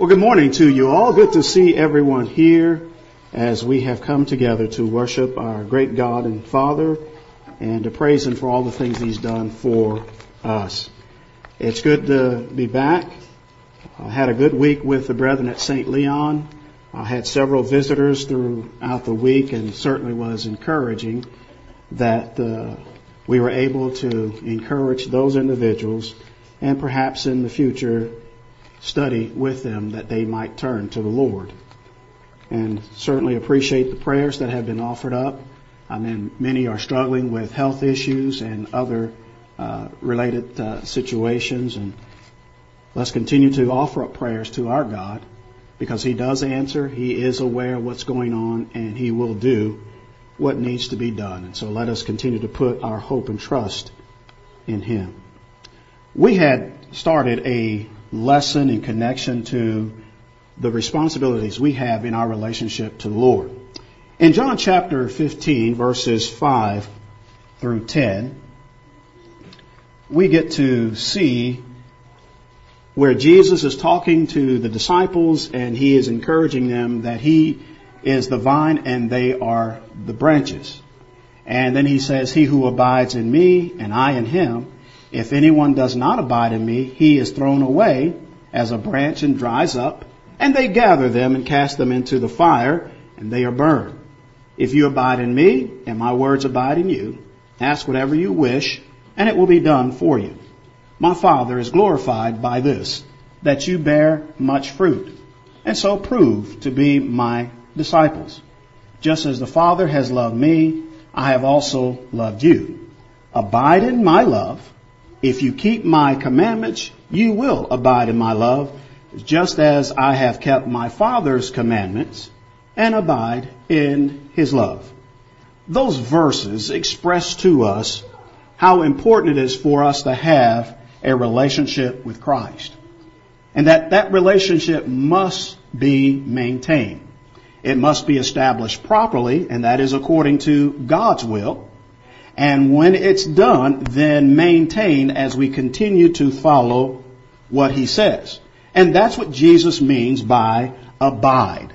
Well, good morning to you all. Good to see everyone here as we have come together to worship our great God and Father and to praise Him for all the things He's done for us. It's good to be back. I had a good week with the brethren at St. Leon. I had several visitors throughout the week, and certainly was encouraging that we were able to encourage those individuals and perhaps in the future study with them that they might turn to the Lord. And certainly appreciate the prayers that have been offered up. I mean, many are struggling with health issues and other related situations, and let's continue to offer up prayers to our God, because He does answer. He is aware of what's going on, and He will do what needs to be done. And so let us continue to put our hope and trust in Him. We had started a lesson in connection to the responsibilities we have in our relationship to the Lord. In John chapter 15, verses 5 through 10, we get to see where Jesus is talking to the disciples, and He is encouraging them that He is the vine and they are the branches. And then He says, "He who abides in me and I in him, if anyone does not abide in me, he is thrown away as a branch and dries up, and they gather them and cast them into the fire, and they are burned. If you abide in me, and my words abide in you, ask whatever you wish, and it will be done for you. My Father is glorified by this, that you bear much fruit, and so prove to be my disciples. Just as the Father has loved me, I have also loved you. Abide in my love. If you keep my commandments, you will abide in my love, just as I have kept my Father's commandments and abide in His love." Those verses express to us how important it is for us to have a relationship with Christ, and that relationship must be maintained. It must be established properly, and that is according to God's will. And when it's done, then maintain as we continue to follow what He says. And that's what Jesus means by abide.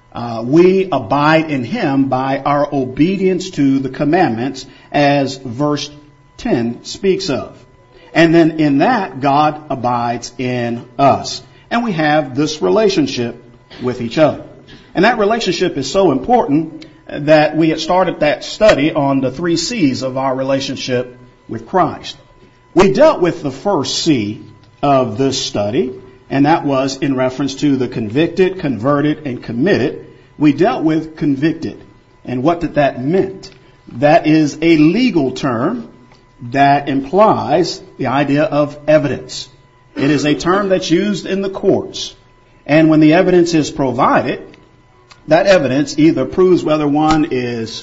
We abide in Him by our obedience to the commandments, as verse 10 speaks of. And then in that, God abides in us. And we have this relationship with each other. And that relationship is so important that we had started that study on the 3 C's of our relationship with Christ. We dealt with the first C of this study, and that was in reference to the convicted, converted, and committed. We dealt with convicted, and what did that mean? That is a legal term that implies the idea of evidence. It is a term that's used in the courts, and when the evidence is provided, that evidence either proves whether one is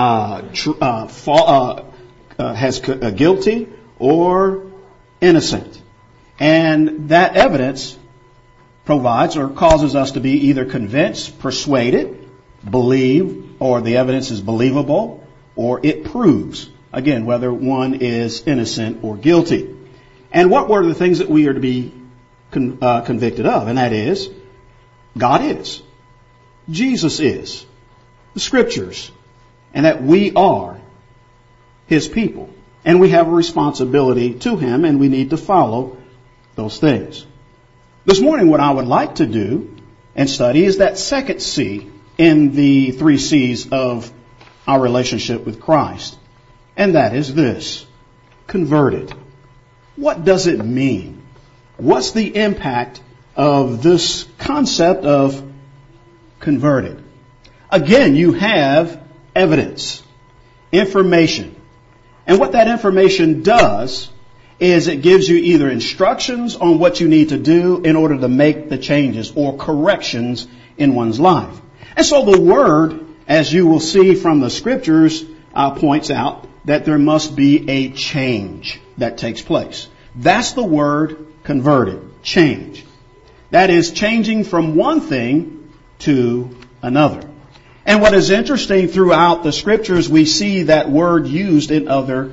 guilty or innocent. And that evidence provides or causes us to be either convinced, persuaded, believe, or the evidence is believable, or it proves, again, whether one is innocent or guilty. And what were the things that we are to be convicted of? And that is, God is. Jesus is, the Scriptures, and that we are His people. And we have a responsibility to Him, and we need to follow those things. This morning, what I would like to do and study is that second C in the 3 C's of our relationship with Christ. And that is this: converted. What does it mean? What's the impact of this concept of converted? Again, you have evidence, information. And what that information does is it gives you either instructions on what you need to do in order to make the changes or corrections in one's life. And so the Word, as you will see from the Scriptures, points out that there must be a change that takes place. That's the word converted, change. That is changing from one thing to another. And what is interesting throughout the Scriptures, we see that word used in other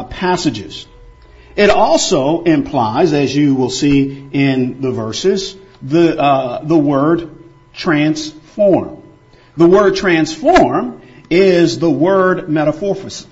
passages. It also implies, as you will see in the verses, the word transform. The word transform is the word metamorphosis.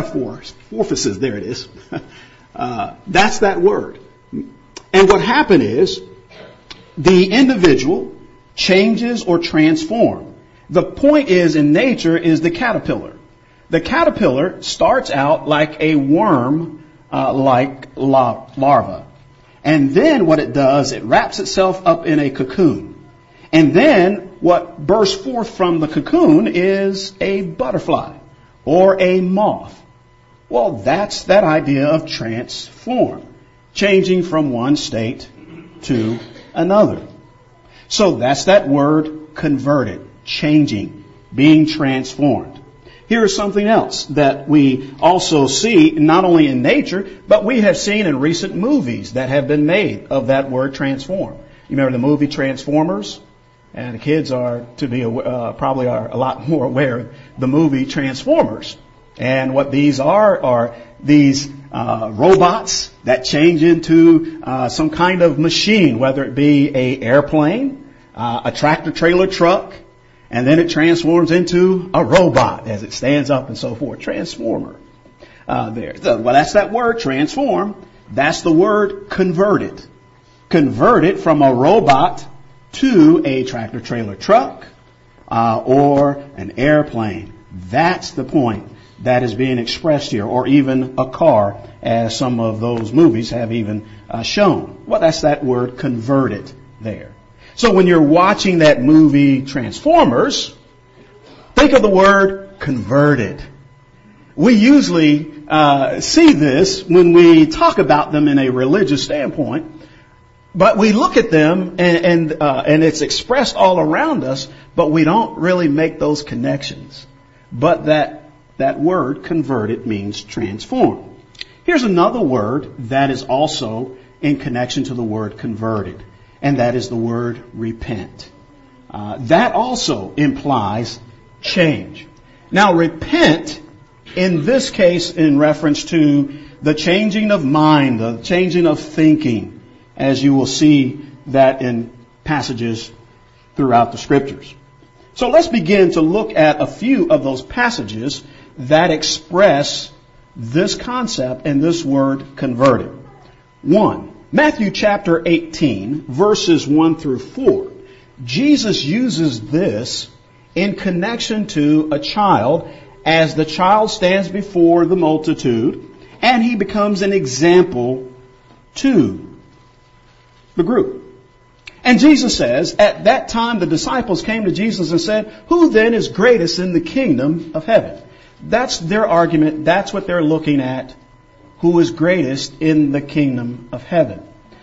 There it is. That's that word. And what happened is the individual changes or transform. The point is in nature is the caterpillar. The caterpillar starts out like a worm, like larva. And then what it does, it wraps itself up in a cocoon. And then what bursts forth from the cocoon is a butterfly or a moth. Well, that's that idea of transform, changing from one state to another. So that's that word converted, changing, being transformed. Here is something else that we also see not only in nature, but we have seen in recent movies that have been made of that word transform. You remember the movie Transformers? And the kids are probably are a lot more aware of the movie Transformers. And what these are these robots that change into some kind of machine, whether it be a airplane, a tractor trailer truck, and then it transforms into a robot as it stands up and so forth. Transformer. Well, that's that word, transform. That's the word converted. Converted from a robot to a tractor trailer truck or an airplane. That's the point that is being expressed here, or even a car, as some of those movies have even shown. Well, that's that word converted there. So when you're watching that movie Transformers, think of the word converted. We usually see this when we talk about them in a religious standpoint, but we look at them and it's expressed all around us, but we don't really make those connections. But that word converted means transform. Here's another word that is also in connection to the word converted, and that is the word repent. That also implies change. Now, repent, in this case, in reference to the changing of mind, the changing of thinking, as you will see that in passages throughout the Scriptures. So let's begin to look at a few of those passages that express this concept and this word converted. 1. Matthew chapter 18, verses 1 through 4. Jesus uses this in connection to a child as the child stands before the multitude, and he becomes an example to the group. And Jesus says, at that time the disciples came to Jesus and said, "Who then is greatest in the kingdom of heaven?" That's their argument. That's what they're looking at. Who is greatest in the kingdom of heaven?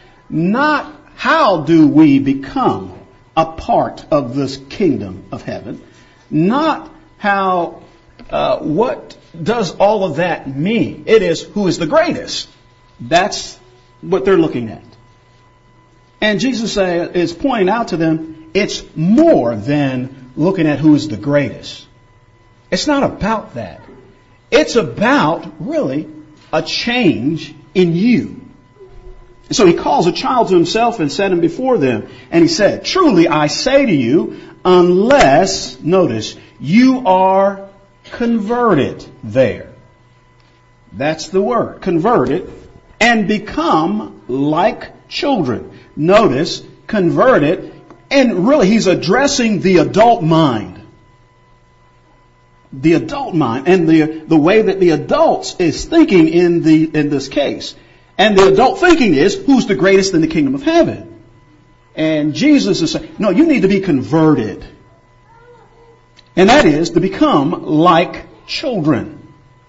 Not how do we become a part of this kingdom of heaven. Not how, what does all of that mean? It is who is the greatest. That's what they're looking at. And Jesus is pointing out to them, it's more than looking at who is the greatest. It's not about that. It's about, really, a change in you. And so he calls a child to himself and set him before them. And he said, "Truly I say to you, unless," notice, "you are converted," there. That's the word, converted, "and become like children." Notice, converted, and really he's addressing the adult mind. The adult mind and the way that the adults is thinking in this case. And the adult thinking is, who's the greatest in the kingdom of heaven? And Jesus is saying, no, you need to be converted. And that is to become like children.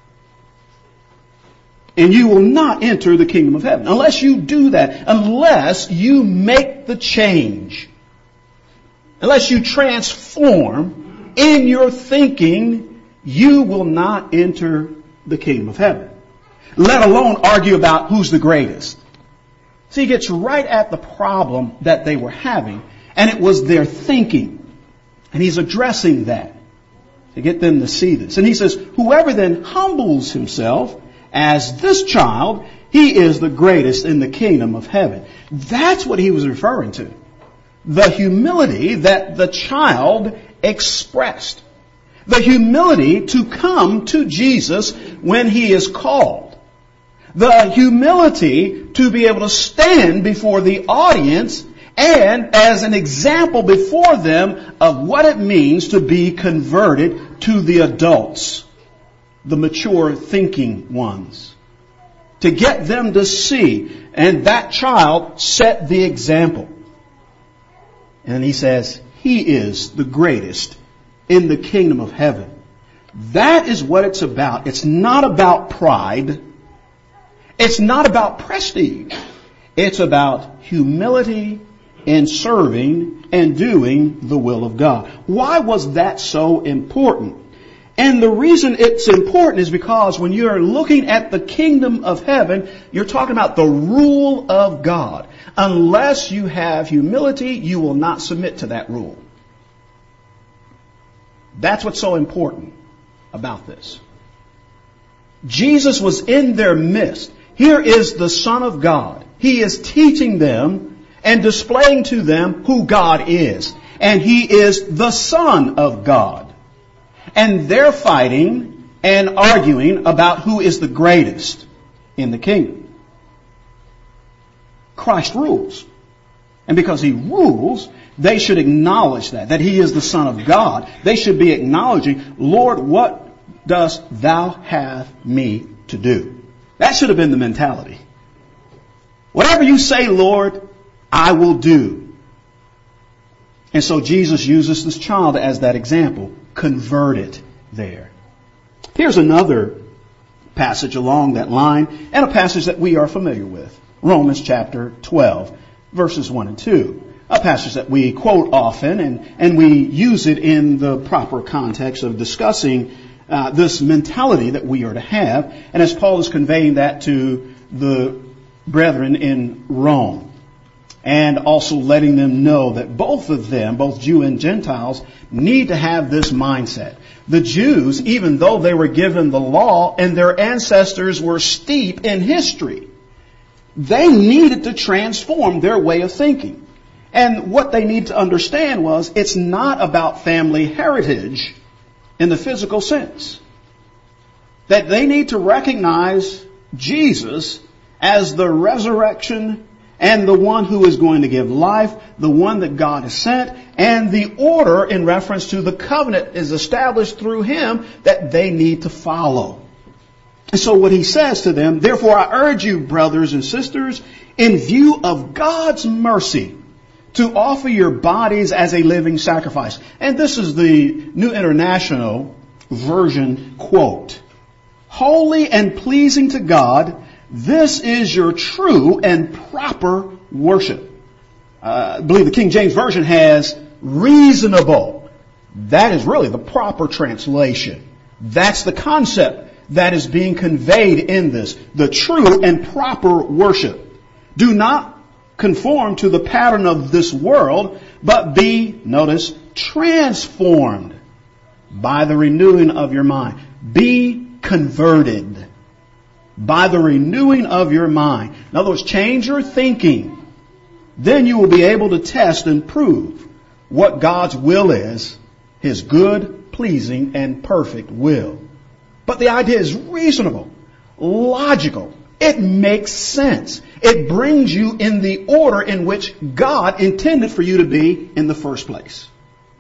And you will not enter the kingdom of heaven unless you do that, unless you make the change, unless you transform in your thinking. You will not enter the kingdom of heaven, let alone argue about who's the greatest. So he gets right at the problem that they were having, and it was their thinking. And he's addressing that to get them to see this. And he says, "Whoever then humbles himself as this child, he is the greatest in the kingdom of heaven." That's what he was referring to. the humility that the child expressed. The humility to come to Jesus when he is called. The humility to be able to stand before the audience and as an example before them of what it means to be converted to the adults, the mature thinking ones. To get them to see. And that child set the example. And he says, he is the greatest in the kingdom of heaven. That is what it's about. It's not about pride. It's not about prestige. It's about humility in serving and doing the will of God. Why was that so important? And the reason it's important is because when you're looking at the kingdom of heaven, you're talking about the rule of God. Unless you have humility, you will not submit to that rule. That's what's so important about this. Jesus was in their midst. Here is the Son of God. He is teaching them and displaying to them who God is. And He is the Son of God. And they're fighting and arguing about who is the greatest in the kingdom. Christ rules. And because He rules, they should acknowledge that He is the Son of God. They should be acknowledging, Lord, what dost Thou have me to do? That should have been the mentality. Whatever you say, Lord, I will do. And so Jesus uses this child as that example. Converted there. Here's another passage along that line, and a passage that we are familiar with. Romans chapter 12, verses 1 and 2. A passage that we quote often, and we use it in the proper context of discussing this mentality that we are to have. And as Paul is conveying that to the brethren in Rome, and also letting them know that both of them, both Jew and Gentiles, need to have this mindset. The Jews, even though they were given the law and their ancestors were steep in history, they needed to transform their way of thinking. And what they need to understand was it's not about family heritage in the physical sense. That they need to recognize Jesus as the resurrection and the one who is going to give life, the one that God has sent, and the order in reference to the covenant is established through Him that they need to follow. And so what he says to them, therefore I urge you, brothers and sisters, in view of God's mercy, to offer your bodies as a living sacrifice. And this is the New International Version quote. Holy and pleasing to God, this is your true and proper worship. I believe the King James Version has reasonable. That is really the proper translation. That's the concept that is being conveyed in this. The true and proper worship. Do not conform to the pattern of this world, but be, notice, transformed by the renewing of your mind. Be converted by the renewing of your mind. In other words, change your thinking. Then you will be able to test and prove what God's will is, His good, pleasing, and perfect will. But the idea is reasonable, logical. It makes sense. It brings you in the order in which God intended for you to be in the first place.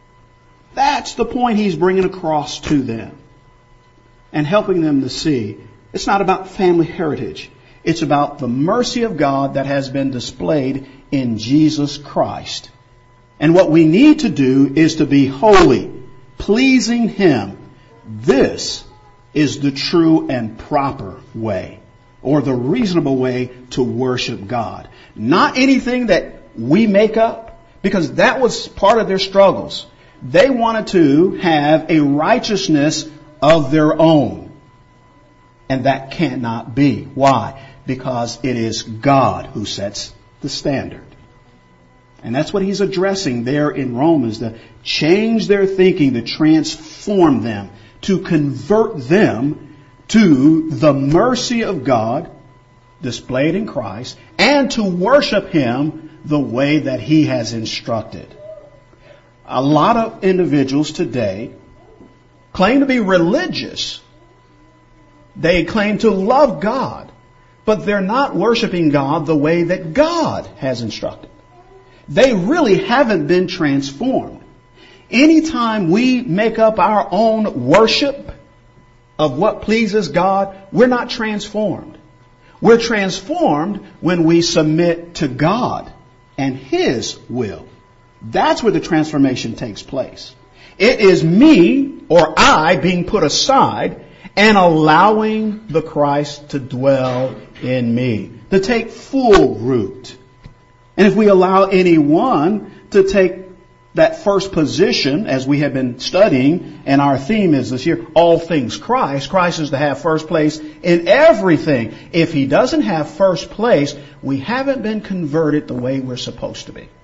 That's the point He's bringing across to them and helping them to see. It's not about family heritage. It's about the mercy of God that has been displayed in Jesus Christ. And what we need to do is to be holy, pleasing Him. This is the true and proper way, or the reasonable way to worship God. Not anything that we make up, because that was part of their struggles. They wanted to have a righteousness of their own. And that cannot be. Why? Because it is God who sets the standard. And that's what he's addressing there in Romans, to change their thinking, to transform them, to convert them to the mercy of God displayed in Christ and to worship Him the way that He has instructed. A lot of individuals today claim to be religious. They claim to love God, but they're not worshiping God the way that God has instructed. They really haven't been transformed. Anytime we make up our own worship of what pleases God, we're not transformed. We're transformed when we submit to God and His will. That's where the transformation takes place. It is me or I being put aside and allowing the Christ to dwell in me, to take full root. And if we allow anyone to take that first position, as we have been studying, and our theme is this year, all things Christ. Christ is to have first place in everything. If He doesn't have first place, we haven't been converted the way we're supposed to be.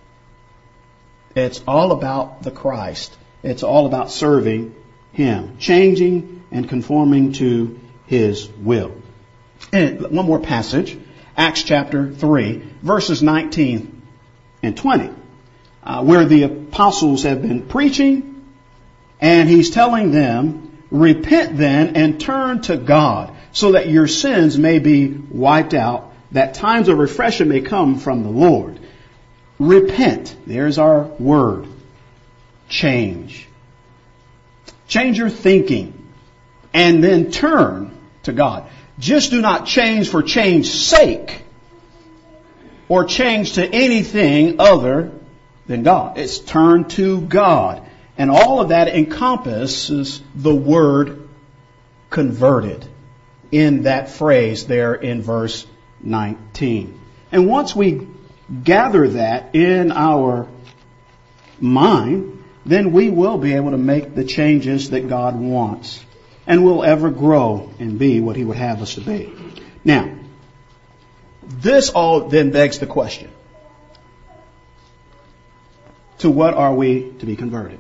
It's all about the Christ. It's all about serving Him, changing and conforming to His will. And one more passage, Acts chapter 3, verses 19 and 20, where the apostles have been preaching, and He's telling them, repent then and turn to God, so that your sins may be wiped out, that times of refreshing may come from the Lord. Repent. There's our word. Change. Change your thinking. And then turn to God. Just do not change for change's sake. Or change to anything other than God. It's turn to God. And all of that encompasses the word converted in that phrase there in verse 19. And once we gather that in our mind, then we will be able to make the changes that God wants. And we'll ever grow and be what He would have us to be. Now, this all then begs the question. To what are we to be converted?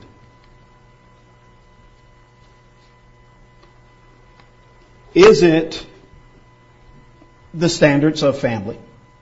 Is it the standards of family?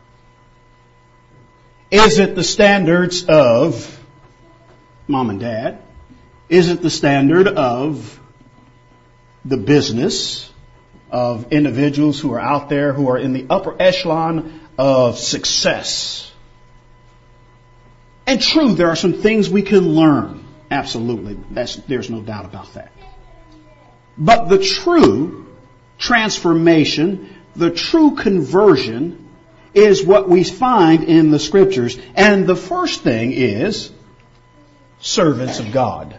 Is it the standards of mom and dad? Is it the standard of the business of individuals who are out there who are in the upper echelon of success? And true, there are some things we can learn. Absolutely. There's no doubt about that. But the true transformation, the true conversion, is what we find in the Scriptures. And the first thing is servants of God.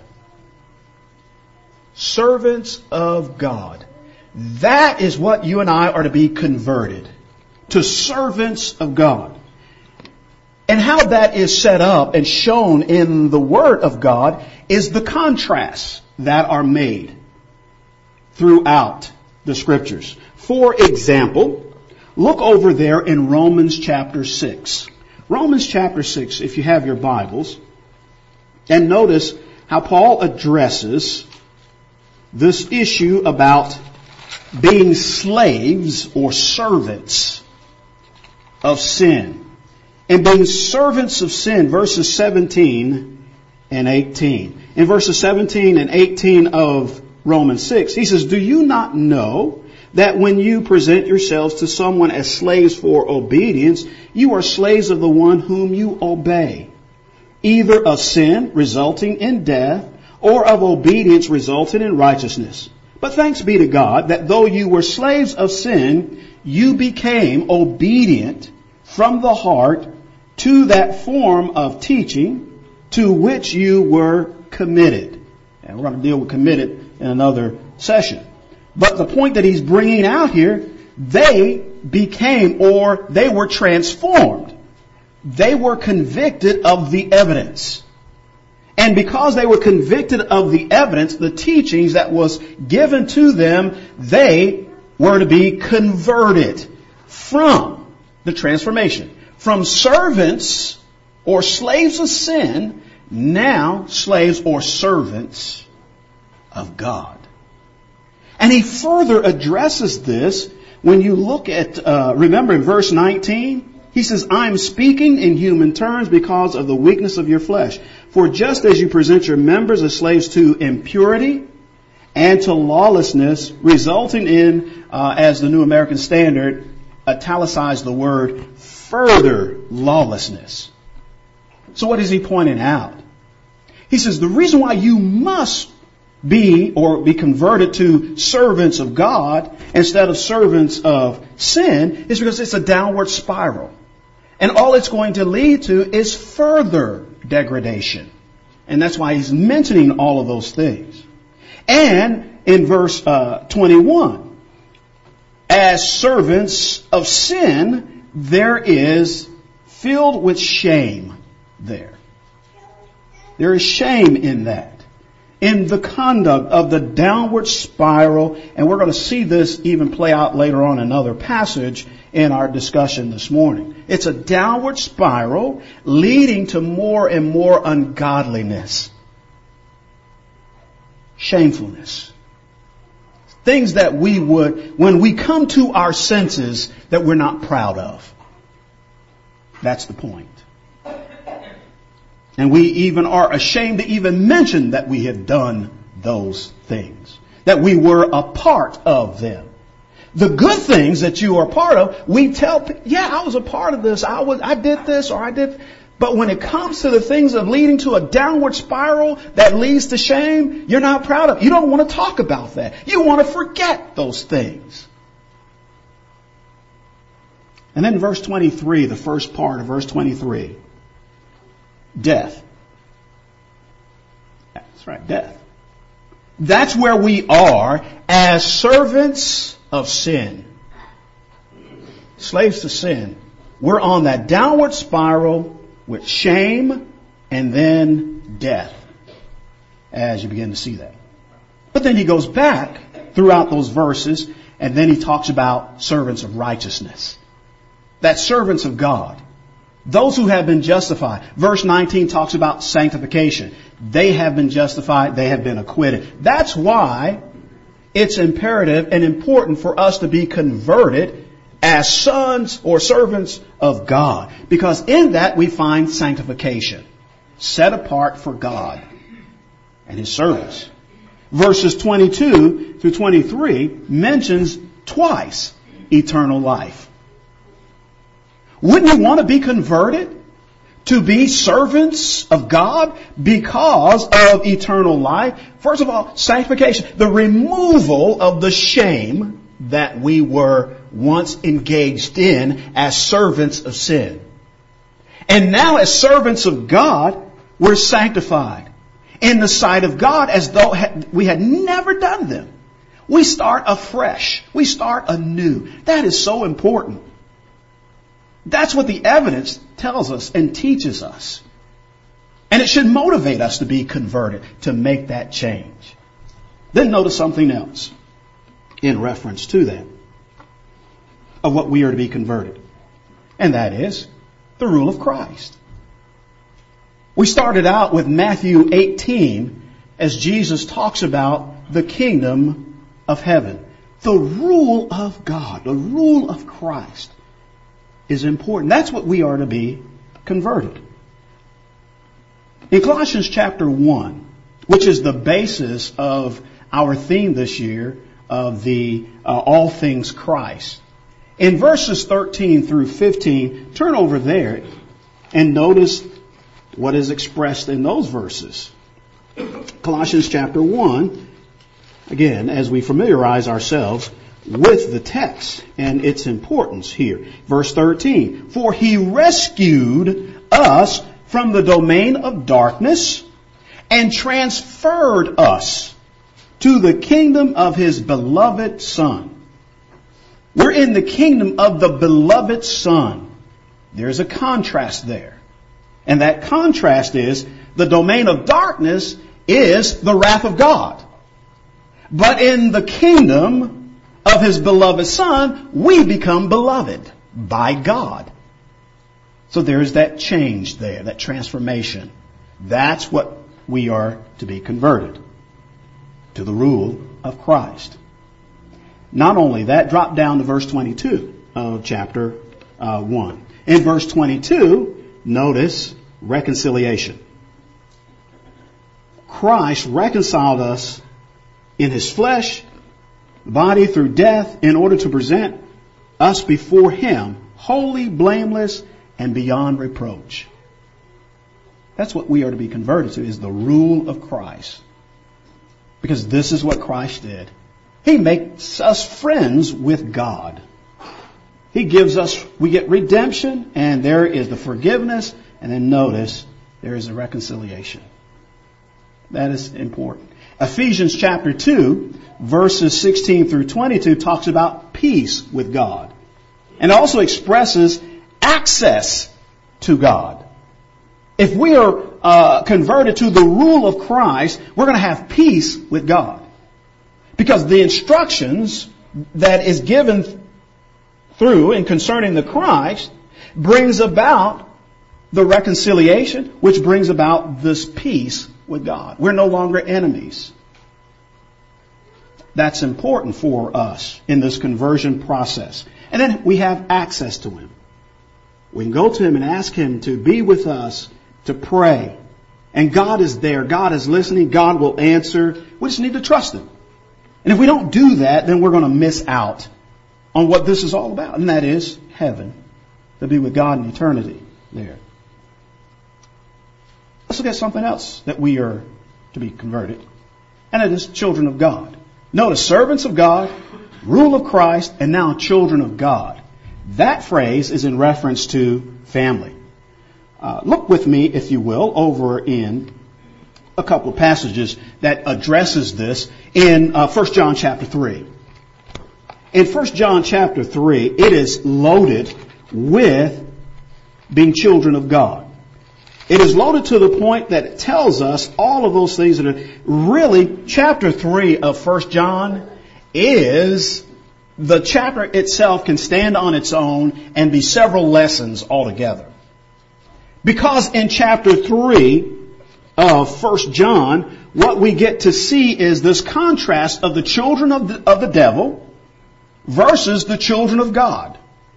Servants of God. That is what you and I are to be converted. To servants of God. And how that is set up and shown in the Word of God is the contrasts that are made throughout the Scriptures. For example, look over there in Romans chapter 6. Romans chapter 6, if you have your Bibles, and notice how Paul addresses this issue about being slaves or servants of sin. And being servants of sin, verses 17 and 18. In verses 17 and 18 of Romans 6, he says, do you not know that when you present yourselves to someone as slaves for obedience, you are slaves of the one whom you obey, either of sin resulting in death or of obedience resulting in righteousness? But thanks be to God that though you were slaves of sin, you became obedient from the heart to that form of teaching to which you were committed. And we're going to deal with committed in another session. But the point that he's bringing out here, they became, or they were transformed. They were convicted of the evidence. And because they were convicted of the evidence, the teachings that was given to them, they were to be converted from the transformation. From servants or slaves of sin, now slaves or servants of God. And he further addresses this when you look at, remember in verse 19, he says, I'm speaking in human terms because of the weakness of your flesh. For just as you present your members as slaves to impurity and to lawlessness, resulting in, as the New American Standard italicized the word, further lawlessness. So what is he pointing out? He says the reason why you must be converted to servants of God instead of servants of sin is because it's a downward spiral. And all it's going to lead to is further degradation. And that's why he's mentioning all of those things. And in verse 21, as servants of sin, there is filled with shame there. There is shame in that. In the conduct of the downward spiral, and we're going to see this even play out later on in another passage in our discussion this morning. It's a downward spiral leading to more and more ungodliness, shamefulness. Things that we would, when we come to our senses, that we're not proud of. That's the point. And we even are ashamed to even mention that we have done those things, that we were a part of them. The good things that you are part of, we tell people, yeah, I was a part of this. I did this or I did. But when it comes to the things of leading to a downward spiral that leads to shame, you're not proud of. You don't want to talk about that. You want to forget those things. And then verse 23, the first part of verse 23. Death. That's right, death. That's where we are as servants of sin. Slaves to sin. We're on that downward spiral with shame and then death as you begin to see that. But then he goes back throughout those verses and then he talks about servants of righteousness. That's servants of God. Those who have been justified. Verse 19 talks about sanctification. They have been justified. They have been acquitted. That's why it's imperative and important for us to be converted as sons or servants of God. Because in that we find sanctification. Set apart for God and His service. Verses 22 through 23 mentions twice eternal life. Wouldn't you want to be converted to be servants of God because of eternal life? First of all, sanctification, the removal of the shame that we were once engaged in as servants of sin. And now as servants of God, we're sanctified in the sight of God as though we had never done them. We start afresh. We start anew. That is so important. That's what the evidence tells us and teaches us. And it should motivate us to be converted, to make that change. Then notice something else in reference to that, of what we are to be converted. And that is the rule of Christ. We started out with Matthew 18 as Jesus talks about the kingdom of heaven. The rule of God, the rule of Christ is important. That's what we are to be converted. In Colossians chapter 1, which is the basis of our theme this year of the all things Christ, in verses 13 through 15, turn over there and notice what is expressed in those verses. Colossians chapter 1, again, as we familiarize ourselves with the text and its importance here. Verse 13, for He rescued us from the domain of darkness and transferred us to the kingdom of His beloved Son. We're in the kingdom of the beloved Son. There's a contrast there. And that contrast is the domain of darkness is the wrath of God. But in the kingdom of His beloved Son, we become beloved by God. So there's that change there, that transformation. That's what we are to be converted to the rule of Christ. Not only that, drop down to verse 22 of chapter 1. In verse 22, notice reconciliation. Christ reconciled us in His flesh, body through death, in order to present us before Him, holy, blameless, and beyond reproach. That's what we are to be converted to, is the rule of Christ. Because this is what Christ did. He makes us friends with God. He gives us, we get redemption, and there is the forgiveness, and then notice, there is a reconciliation. That is important. Ephesians chapter 2, verses 16 through 22 talks about peace with God. And also expresses access to God. If we are converted to the rule of Christ, we're going to have peace with God. Because the instructions that is given through and concerning the Christ brings about the reconciliation, which brings about this peace with God. We're no longer enemies. That's important for us in this conversion process. And then we have access to Him. We can go to Him and ask Him to be with us, to pray. And God is there. God is listening. God will answer. We just need to trust Him. And if we don't do that, then we're going to miss out on what this is all about. And that is heaven. To be with God in eternity there. Let's look at something else that we are to be converted. And it is children of God. Notice, servants of God, rule of Christ, and now children of God. That phrase is in reference to family. Look with me, if you will, over in a couple of passages that addresses this in 1 John chapter 3. In 1 John chapter 3, it is loaded with being children of God. It is loaded to the point that it tells us all of those things that are really, chapter 3 of 1 John is, the chapter itself can stand on its own and be several lessons altogether. Because in chapter 3 of 1 John, what we get to see is this contrast of the children of the devil versus the children of God.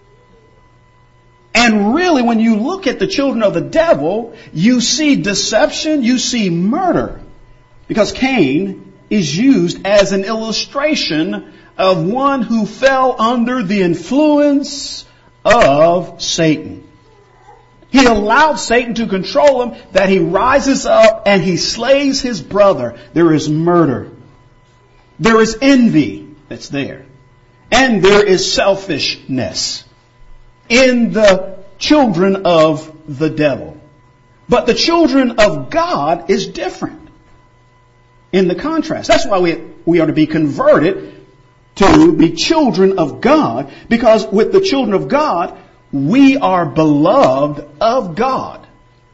And really, when you look at the children of the devil, you see deception, you see murder. Because Cain is used as an illustration of one who fell under the influence of Satan. He allowed Satan to control him, that he rises up and he slays his brother. There is murder. There is envy that's there. And there is selfishness in the children of the devil. But the children of God is different in the contrast. That's why we are to be converted to be children of God, because with the children of God, we are beloved of God.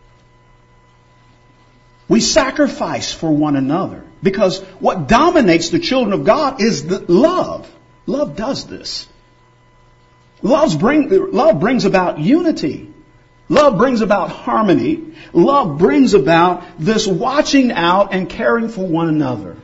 We sacrifice for one another, because what dominates the children of God is the love. Love does this. Love brings about unity. Love brings about harmony. Love brings about this watching out and caring for one another.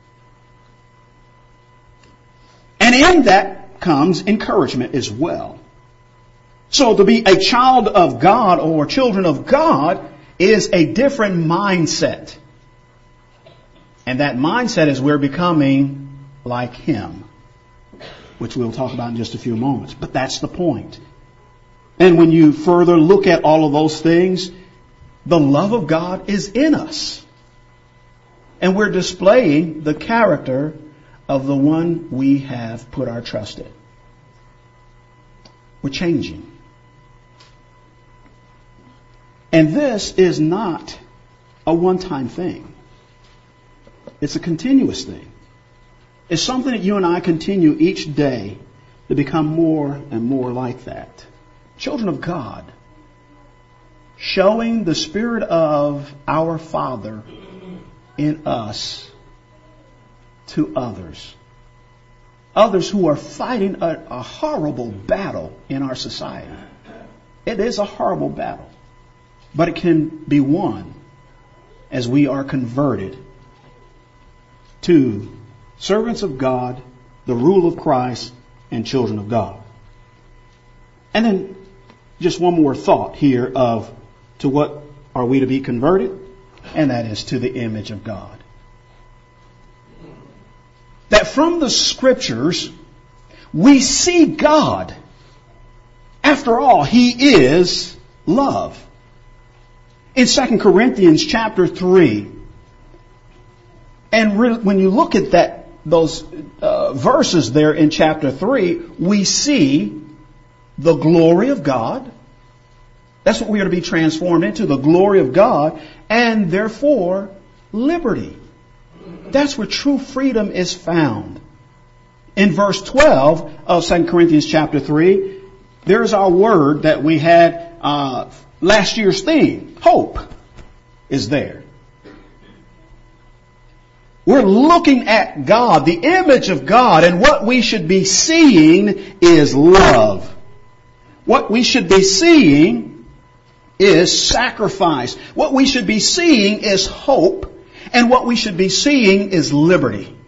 And in that comes encouragement as well. So to be a child of God or children of God is a different mindset. And that mindset is we're becoming like Him, which we'll talk about in just a few moments. But that's the point. And when you further look at all of those things, the love of God is in us. And we're displaying the character of the one we have put our trust in. We're changing. And this is not a one-time thing. It's a continuous thing. It's something that you and I continue each day to become more and more like that. Children of God, showing the Spirit of our Father in us to others. Others who are fighting a horrible battle in our society. It is a horrible battle, but it can be won as we are converted to servants of God the rule of Christ, and children of God. And then just one more thought here of to what are we to be converted? And that is to the image of God. That from the Scriptures, we see God. After all, He is love. In 2 Corinthians chapter 3, and when you look at those verses there in chapter 3, we see the glory of God. That's what we are to be transformed into, the glory of God, and therefore liberty. That's where true freedom is found. In verse 12 of 2 Corinthians chapter 3, there's our word that we had last year's theme. Hope is there. We're looking at God, the image of God, and what we should be seeing is love. What we should be seeing is sacrifice. What we should be seeing is hope. And what we should be seeing is liberty.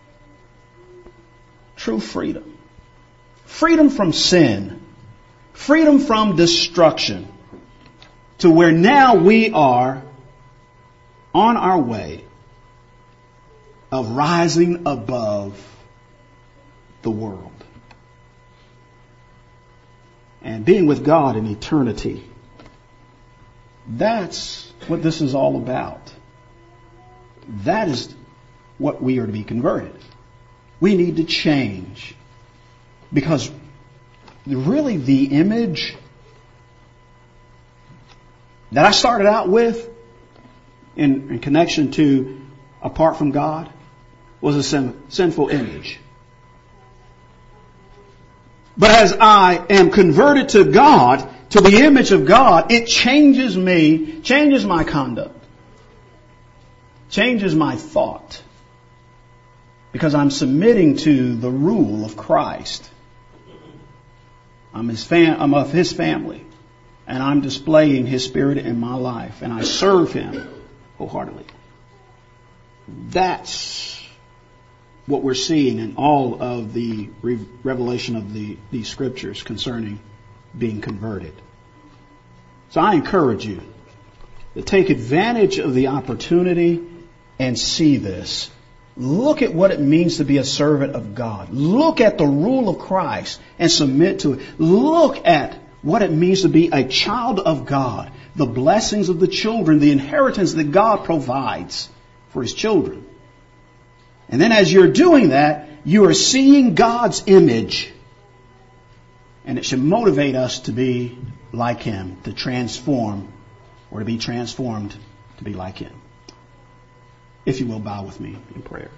True freedom. Freedom from sin. Freedom from destruction. To where now we are on our way of rising above the world. And being with God in eternity. That's what this is all about. That is what we are to be converted. We need to change. Because really the image that I started out with in connection to apart from God was a sinful image. But as I am converted to God, to the image of God, it changes me, changes my conduct, changes my thought. Because I'm submitting to the rule of Christ. I'm of His family. And I'm displaying His Spirit in my life. And I serve Him wholeheartedly. That's what we're seeing in all of the revelation of these Scriptures concerning being converted. So I encourage you to take advantage of the opportunity and see this. Look at what it means to be a servant of God. Look at the rule of Christ and submit to it. Look at what it means to be a child of God. The blessings of the children, the inheritance that God provides for His children. And then as you're doing that, you are seeing God's image. And it should motivate us to be like Him, to transform, or to be transformed to be like Him. If you will, bow with me in prayer.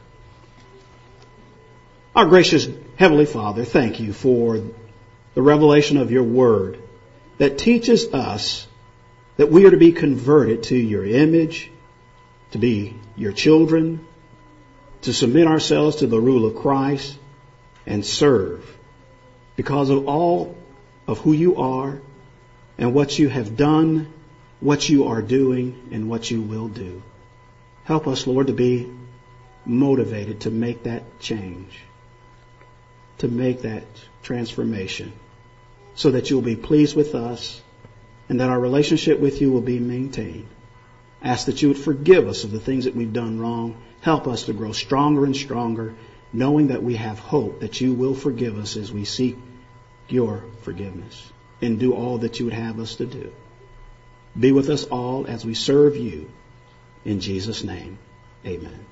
Our gracious Heavenly Father, thank you for the revelation of your word that teaches us that we are to be converted to your image, to be your children, to submit ourselves to the rule of Christ and serve because of all of who you are and what you have done, what you are doing, and what you will do. Help us, Lord, to be motivated to make that change, to make that transformation, so that you'll be pleased with us and that our relationship with you will be maintained. Ask that you would forgive us of the things that we've done wrong. Help us to grow stronger and stronger, knowing that we have hope that you will forgive us as we seek your forgiveness and do all that you would have us to do. Be with us all as we serve you. In Jesus' name, amen.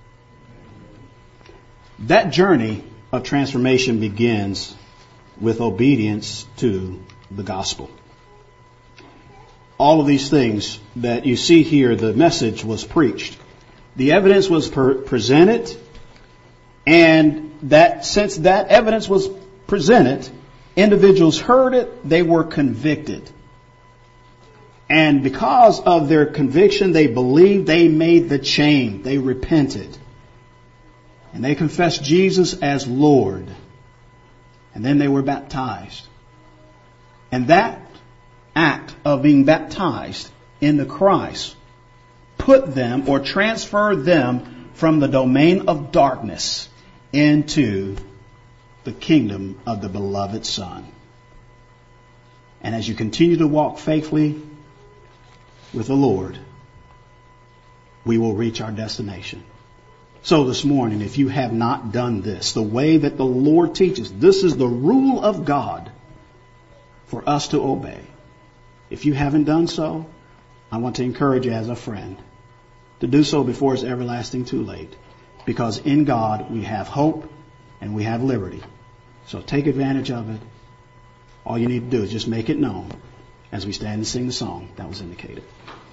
That journey of transformation begins with obedience to the gospel. All of these things that you see here, the message was preached. The evidence was presented, and that since that evidence was presented, individuals heard it, they were convicted. And because of their conviction, they believed, they made the change. They repented. And they confessed Jesus as Lord. And then they were baptized. And that act of being baptized in the Christ put them or transferred them from the domain of darkness into the kingdom of the beloved Son. And as you continue to walk faithfully with the Lord, we will reach our destination. So this morning, if you have not done this, the way that the Lord teaches, this is the rule of God for us to obey. If you haven't done so, I want to encourage you as a friend to do so before it's everlasting too late. Because in God we have hope and we have liberty. So take advantage of it. All you need to do is just make it known as we stand and sing the song that was indicated.